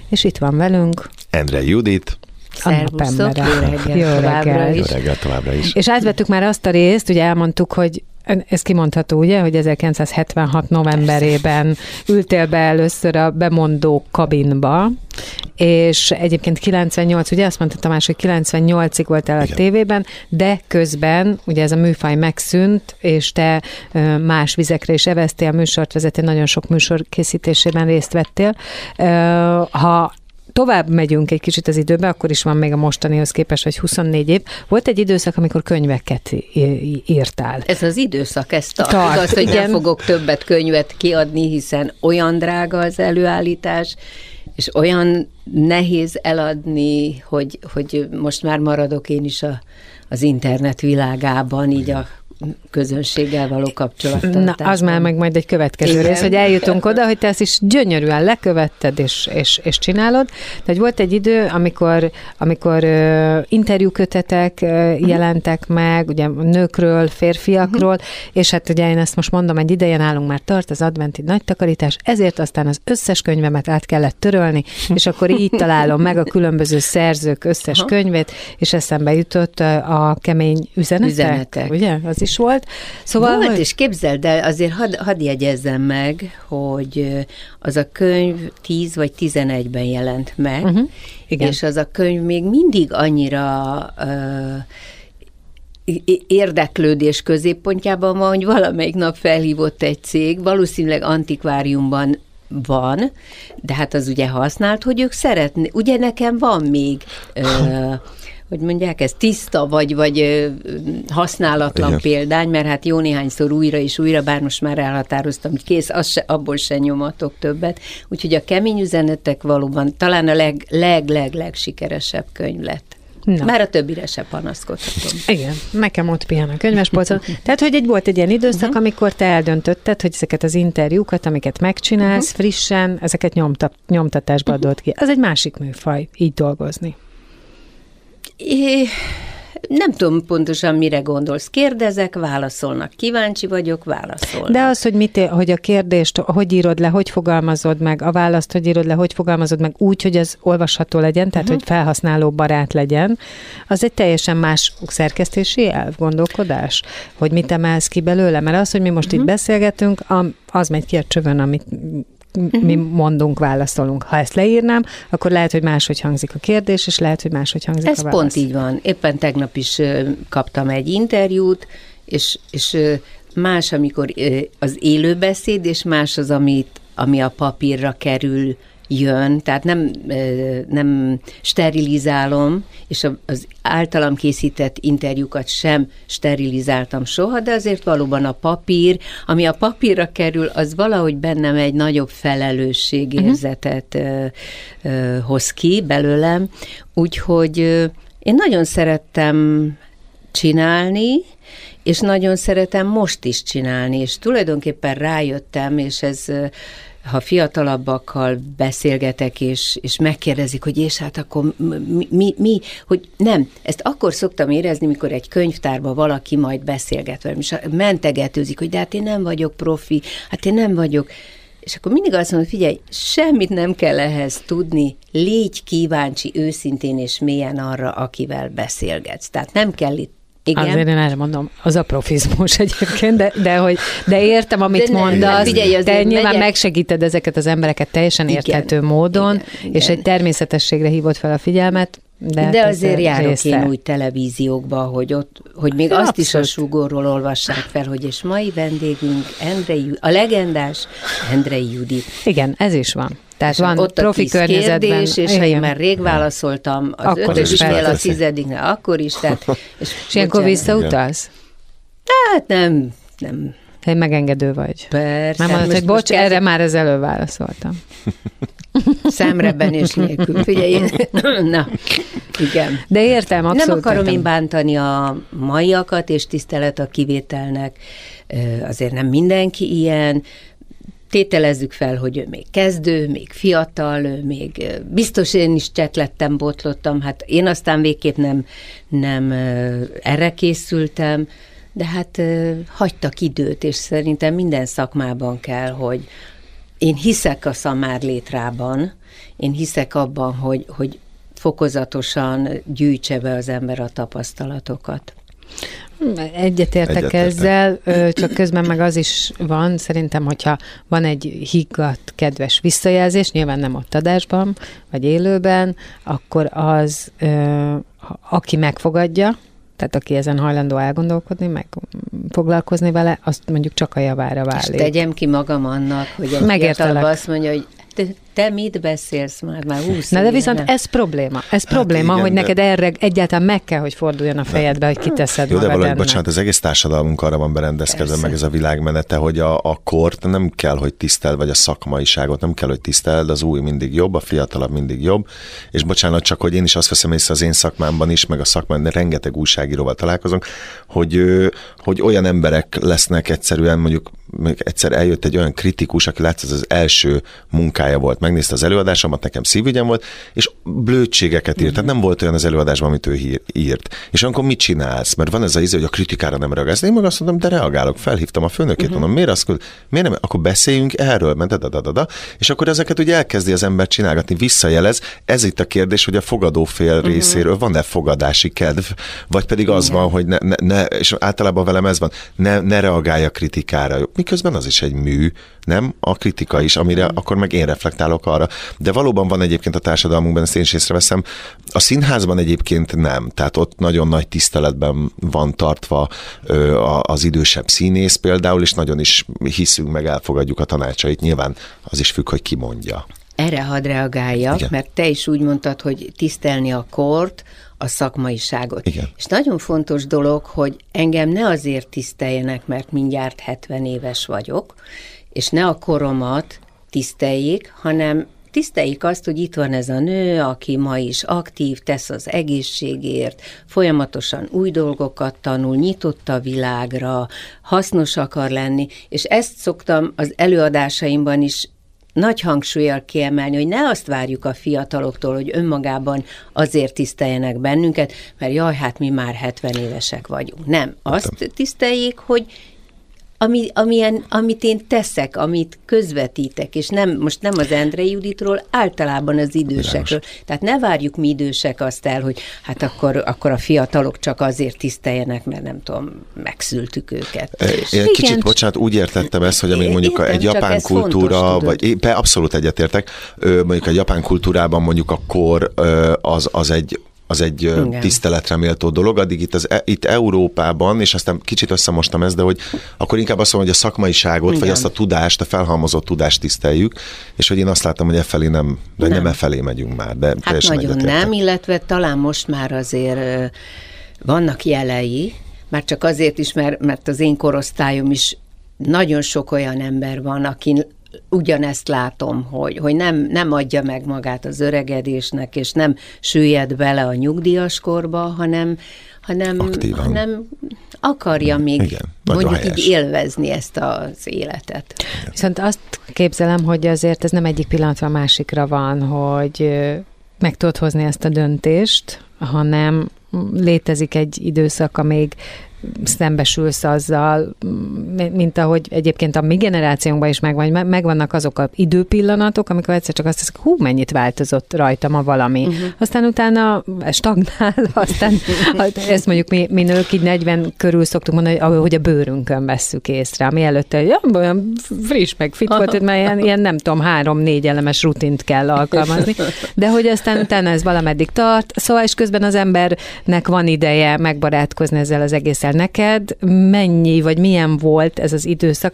és itt van velünk Endre Judit. Szervusztok, jó reggelt továbbra is. És átvettük már azt a részt, ugye elmondtuk, hogy ez kimondható, ugye, hogy 1976 novemberében ültél be először a bemondó kabinba, és egyébként 98, ugye azt mondta Tamás, hogy 98-ig voltál a tévében, de közben ugye ez a műfaj megszűnt, és te más vizekre is eveztél, műsort vezettél, nagyon sok műsor készítésében részt vettél. Ha tovább megyünk egy kicsit az időbe, akkor is van még a mostanihoz képest, vagy 24 év. Volt egy időszak, amikor könyveket írtál. Ez az időszak, ez tart. Igaz, hogy nem fogok többet könyvet kiadni, hiszen olyan drága az előállítás, és olyan nehéz eladni, hogy most már maradok én is az internet világában, így a közönséggel való kapcsolattartásban. Na, az már meg majd egy következő rész, hogy eljutunk oda, hogy te ezt is gyönyörűen lekövetted és csinálod. Tehát volt egy idő, amikor interjúkötetek jelentek meg, ugye nőkről, férfiakról, és hát ugye én ezt most mondom, egy ideje nálunk már tart az adventi nagy takarítás, ezért aztán az összes könyvemet át kellett törölni, és akkor így találom meg a különböző szerzők összes könyvét, és eszembe jutott a kemény üzenetek. Ugye? Az is volt. Szóval, volt, és képzeld, de azért hadd jegyezzem meg, hogy az a könyv 10 vagy 11-ben jelent meg, és az a könyv még mindig annyira érdeklődés középpontjában van, hogy valamelyik nap felhívott egy cég, valószínűleg antikváriumban van, de hát az ugye használt, hogy ők szeretnék. Ugye nekem van még hogy mondják, ez tiszta, vagy használatlan példány, mert hát jó néhányszor újra és újra, bár most már elhatároztam, hogy kész, abból se nyomatok többet. Úgyhogy a kemény üzenetek valóban talán a legsikeresebb könyv lett. Na. Már a többire se panaszkodhatom. Igen, nekem ott pihen a könyvespolcon. Tehát, hogy volt egy ilyen időszak, amikor te eldöntötted, hogy ezeket az interjúkat, amiket megcsinálsz frissen, ezeket nyomtatásba adod ki. Az egy másik műfaj, így dolgozni. Nem tudom pontosan, mire gondolsz. Kérdezek, válaszolnak. Kíváncsi vagyok, válaszolnak. De az, hogy a kérdést hogy írod le, hogy fogalmazod meg, a választ hogy írod le, hogy fogalmazod meg úgy, hogy az olvasható legyen, tehát hogy felhasználó barát legyen, az egy teljesen más szerkesztési elv, gondolkodás, hogy mit emelsz ki belőle. Mert az, hogy mi most itt beszélgetünk, az megy ki a csövön, amit mi mondunk, válaszolunk. Ha ezt leírnám, akkor lehet, hogy máshogy hangzik a kérdés, és lehet, hogy máshogy hangzik a válasz. Ez pont így van. Éppen tegnap is kaptam egy interjút, és más, amikor az élőbeszéd, és más az, ami a papírra kerül, jön, tehát nem sterilizálom, és az általam készített interjúkat sem sterilizáltam soha, de azért valóban a papír, ami a papírra kerül, az valahogy bennem egy nagyobb felelősségérzetet hoz ki belőlem, úgyhogy én nagyon szerettem csinálni, és nagyon szeretem most is csinálni, és tulajdonképpen rájöttem, és ez ha fiatalabbakkal beszélgetek, és megkérdezik, hogy és hát akkor mi, hogy nem, ezt akkor szoktam érezni, mikor egy könyvtárban valaki majd beszélget velem, és mentegetőzik, hogy de hát én nem vagyok profi, hát én nem vagyok, és akkor mindig azt mondom, hogy figyelj, semmit nem kell ehhez tudni, légy kíváncsi őszintén és mélyen arra, akivel beszélgetsz. Tehát nem kell itt. Igen. Azért én erre mondom, az a profizmus egyébként, de értem, amit mondasz, te nyilván megsegíted ezeket az embereket teljesen érthető módon, igen. És egy természetességre hívod fel a figyelmet. De azért járok én úgy televíziókba, hogy még azt is a Sugorról olvassák fel, hogy és mai vendégünk a legendás Endrei Judit. Igen, ez is van. Tehát és van ott profi környezetben. Kérdés, és ha én már rég válaszoltam, az 5-ösnél, a 10-nél, akkor is. És ilyenkor visszautalsz? Hát nem. Te megengedő vagy. Persze. Nem mondod, hogy bocs, erre már az előbb válaszoltam. Szemrebenés nélkül. Figyelj, na, igen. De értem, abszolút. Nem akarom én bántani a maiakat, és tisztelet a kivételnek. Azért nem mindenki ilyen. Tételezzük fel, hogy ő még kezdő, még fiatal, ő még biztos én is csetlettem, botlottam, hát én aztán végképp nem erre készültem, de hát hagytak időt, és szerintem minden szakmában kell, hogy én hiszek a szamárlétrában, Én hiszek abban, hogy fokozatosan gyűjtse be az ember a tapasztalatokat. Egyetértek ezzel, csak közben meg az is van, szerintem, hogyha van egy higgadt, kedves visszajelzés, nyilván nem ott adásban, vagy élőben, akkor az, aki megfogadja, tehát aki ezen hajlandó elgondolkodni, meg foglalkozni vele, azt mondjuk csak a javára válik. És tegyem ki magam annak, hogy egy fiatalban azt mondja, hogy te mit beszélsz már 20 Na de viszont ez probléma. Ez probléma, igen, hogy neked erre egyáltalán meg kell, hogy forduljon a fejedbe, hogy kiteszed magad ennek. Bocsánat, az egész társadalmunk arra van berendezkedve, meg ez a világmenete, hogy a kort nem kell, hogy tiszteld, vagy a szakmaiságot nem kell, hogy tiszteld, az új mindig jobb, a fiatalabb mindig jobb, és bocsánat, csak hogy én is azt veszem észre az én szakmámban is, meg a szakmában, rengeteg újságíróval találkozunk, hogy olyan emberek lesznek egyszerűen, mondjuk egyszer eljött egy olyan kritikus, aki látszott, az első munkája volt, megnézte az előadásomat, nekem szívügyem volt, és blödségeket írt. Tehát nem volt olyan az előadásban, amit ő írt. És akkor mit csinálsz? Mert van ez az íze, hogy a kritikára nem reagálsz. Én meg azt mondom, de reagálok, felhívtam a főnökét, mondom, miért nem? Akkor beszéljünk erről, és akkor ezeket ugye elkezdi az ember csinálgatni, visszajelez. Ez itt a kérdés, hogy a fogadófél részéről van-e fogadási kedv, vagy pedig az van, hogy ne, és általában velem ez van, ne reagálj a kritikára. Miközben az is egy mű, nem? A kritika is, amire akkor meg én reflektálok arra. De valóban van egyébként a társadalmunkban, ezt én is észreveszem. A színházban egyébként nem. Tehát ott nagyon nagy tiszteletben van tartva az idősebb színész például, és nagyon is hiszünk, meg elfogadjuk a tanácsait. Nyilván az is függ, hogy ki mondja. Erre hadd reagáljak, igen. Mert te is úgy mondtad, hogy tisztelni a kort, a szakmaiságot. Igen. És nagyon fontos dolog, hogy engem ne azért tiszteljenek, mert mindjárt 70 éves vagyok, és ne a koromat tiszteljék, hanem tiszteljék azt, hogy itt van ez a nő, aki ma is aktív, tesz az egészségért, folyamatosan új dolgokat tanul, nyitott a világra, hasznos akar lenni, és ezt szoktam az előadásaimban is nagy hangsúllyal kiemelni, hogy ne azt várjuk a fiataloktól, hogy önmagában azért tiszteljenek bennünket, mert jaj, hát mi már 70 évesek vagyunk. Nem. Azt tiszteljék, hogy amit én teszek, amit közvetítek, és most nem az Endrei Juditról, általában az idősekről. Tehát ne várjuk mi idősek azt el, hogy hát akkor a fiatalok csak azért tiszteljenek, mert nem tudom, megszültük őket. Kicsit, bocsánat, úgy értettem ezt, hogy amíg mondjuk egy japán kultúra, vagy abszolút egyetértek, mondjuk egy japán kultúrában mondjuk a kor az egy tiszteletre méltó dolog, addig itt Európában, és aztán kicsit összemostam ezt, de hogy akkor inkább azt mondom, hogy a szakmaiságot, igen. Vagy azt a tudást, a felhalmozott tudást tiszteljük, és hogy én azt látom, hogy nem efelé megyünk már. De hát nagyon nem, illetve talán most már azért vannak jelei, már csak azért is, mert az én korosztályom is nagyon sok olyan ember van, akin ugyanezt látom, hogy nem adja meg magát az öregedésnek, és nem süllyed bele a nyugdíjas korba, hanem akarja még igen, mondjuk így élvezni ezt az életet. Igen. Viszont azt képzelem, hogy azért ez nem egyik pillanatra a másikra van, hogy meg tudod hozni ezt a döntést, hanem létezik egy időszak, amíg szembesülsz azzal, mint ahogy egyébként a mi generációnkban is megvannak azok az időpillanatok, amikor egyszer csak azt hiszek, mennyit változott rajtam a valami. Aztán utána stagnál, aztán ezt mondjuk mi nők így 40 körül szoktuk mondani, hogy a bőrünkön vesszük észre, ami előtte olyan friss meg fit volt, mert ilyen nem tudom, 3-4 elemes rutint kell alkalmazni, de hogy aztán utána ez valameddig tart, szóval és közben az embernek van ideje megbarátkozni ezzel az egészen. Neked mennyi, vagy milyen volt ez az időszak,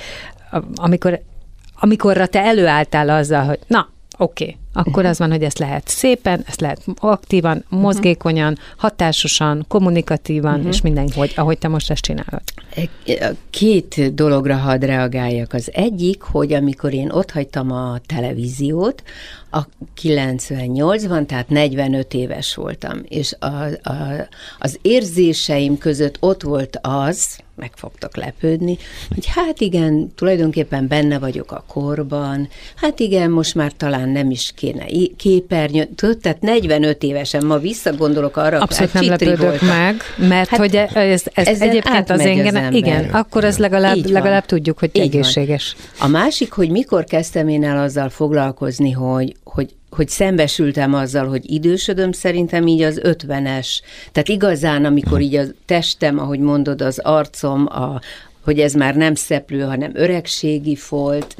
amikorra te előálltál azzal, hogy oké, akkor az van, hogy ezt lehet szépen, ezt lehet aktívan, mozgékonyan, hatásosan, kommunikatívan, és mindenhogy, ahogy te most ezt csinálod. 2 dologra hadd reagáljak. Az egyik, hogy amikor én otthagytam a televíziót, a 98-ban, tehát 45 éves voltam, és az érzéseim között ott volt az, meg fogtok lepődni, hogy hát igen, tulajdonképpen benne vagyok a korban, hát igen, most már talán nem is kéne képernyő, tehát 45 évesen ma visszagondolok arra, abszolút nem lepődök meg, mert hát hogy ez egyébként az engem, igen, akkor az legalább tudjuk, hogy egészséges. Van. A másik, hogy mikor kezdtem én el azzal foglalkozni, hogy szembesültem azzal, hogy idősödöm, szerintem így az 50-es. Tehát igazán, amikor így a testem, ahogy mondod, az arcom, hogy ez már nem szeplő, hanem öregségi folt.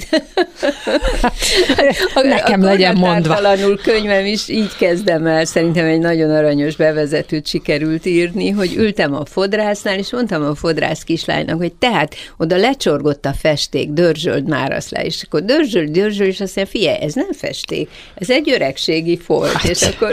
Nekem legyen mondva. A könyvem is így kezdem el. Szerintem egy nagyon aranyos bevezetőt sikerült írni, hogy ültem a fodrásznál, és mondtam a fodrász kislánynak, hogy tehát oda lecsorgott a festék, dörzsöld már azt le, és akkor dörzsöld, és azt mondja, figyelj, ez nem festék, ez egy öregségi folt. És akkor...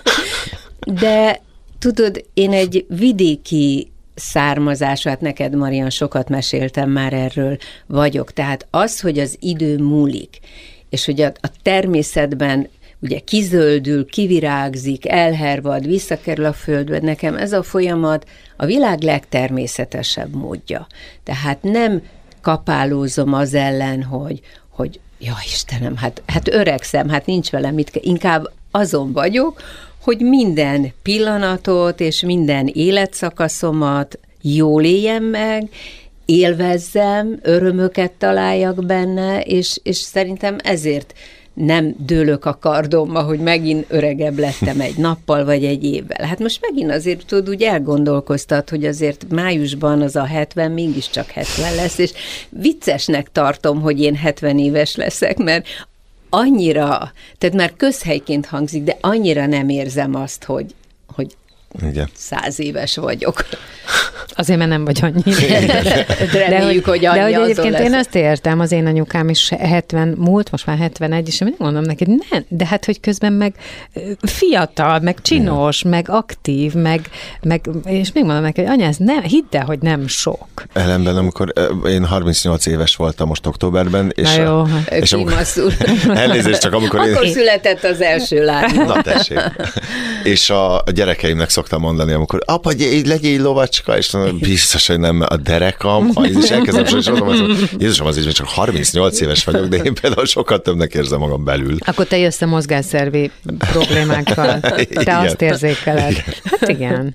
De tudod, én egy vidéki származású, hát neked, Marian, sokat meséltem már erről, vagyok. Tehát az, hogy az idő múlik, és hogy a természetben ugye kizöldül, kivirágzik, elhervad, visszakerül a földbe, nekem ez a folyamat a világ legtermészetesebb módja. Tehát nem kapálózom az ellen, hogy ja Istenem, hát öregszem, hát nincs velem mit, inkább azon vagyok, hogy minden pillanatot és minden életszakaszomat jól éljem meg, élvezzem, örömöket találjak benne, és szerintem ezért nem dőlök a kardomba, hogy megint öregebb lettem egy nappal vagy egy évvel. Hát most megint azért tudod, úgy elgondolkoztat, hogy azért májusban az a 70 mégiscsak 70 lesz, és viccesnek tartom, hogy én 70 éves leszek, mert annyira, tehát már közhelyként hangzik, de annyira nem érzem azt, hogy igen. 100 éves vagyok. Azért, mert nem vagy annyi. Reméljük, hogy annyi. De hogy egyébként lesz. én azt értem, az én anyukám is 70 múlt, most már 71, és mindig mondom neki, nem, de hát, hogy közben meg fiatal, meg csinos, meg aktív, meg és még mondom neki, hogy anya, ez nem, hidd el, hogy nem sok. Ellenben, amikor én 38 éves voltam most októberben, és, és amikor, elnézést, csak amikor akkor született az első lány. Na tessék. És a gyerekeimnek szoktam mondani, amikor apa, legyél lovacska, és mondom, biztos, hogy nem a derekam, és elkezdem, és mondom, Jézusom, azért csak 38 éves vagyok, de én például sokkal többnek érzem magam belül. Akkor te jössz a mozgásszervi problémákkal. Te igen. Azt érzékeled. Igen. Hát igen.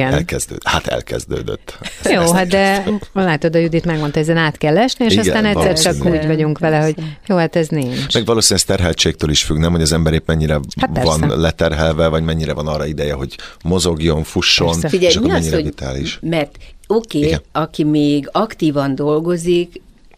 Elkezdődött. Jó, hát de látod, a Judit megmondta, ezen át kell esni, és igen, aztán egyszer csak úgy vagyunk vele, hogy jó, hát ez nincs. Meg valószínűleg ez terheltségtől is függ, nem, hogy az ember épp mennyire van leterhelve, vagy mennyire van arra ideje, hogy mozogjon, fusson, figyelj, és akkor mennyire vitális. Mert aki még aktívan dolgozik,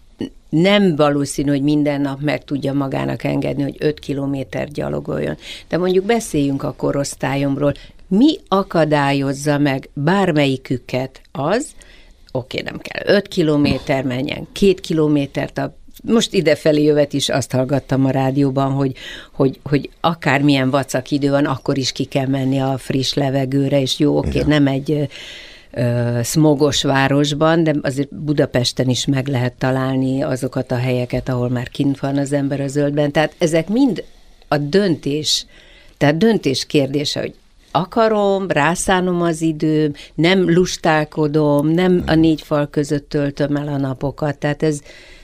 nem valószínű, hogy minden nap meg tudja magának engedni, hogy 5 kilométert gyalogoljon. De mondjuk beszéljünk a korosztályomról. Mi akadályozza meg bármelyiküket az, nem kell 5 kilométer, menjen 2 kilométert, most idefelé jövet is azt hallgattam a rádióban, hogy akármilyen vacak idő van, akkor is ki kell menni a friss levegőre, és jó, nem egy szmogos városban, de azért Budapesten is meg lehet találni azokat a helyeket, ahol már kint van az ember a zöldben. Tehát ezek mind a döntés kérdése, hogy akarom, rászánom az időm, nem lustálkodom, nem a 4 fal között töltöm el a napokat. Tehát ez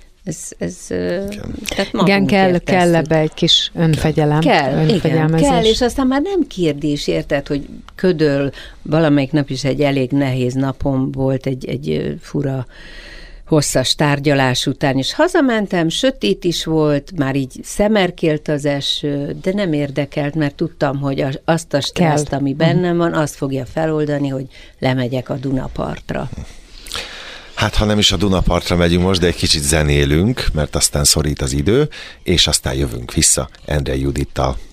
igen, kell ebbe egy kis önfegyelem. Kell, és aztán már nem kérdés, érted, hogy ködöl, valamelyik nap is egy elég nehéz napom volt, egy fura hosszas tárgyalás után, és hazamentem, sötét is volt, már így szemerkélt az eső, de nem érdekelt, mert tudtam, hogy azt a stresszt, ami bennem van, azt fogja feloldani, hogy lemegyek a Dunapartra. Hát, ha nem is a Dunapartra megyünk most, de egy kicsit zenélünk, mert aztán szorít az idő, és aztán jövünk vissza Endre Judittal.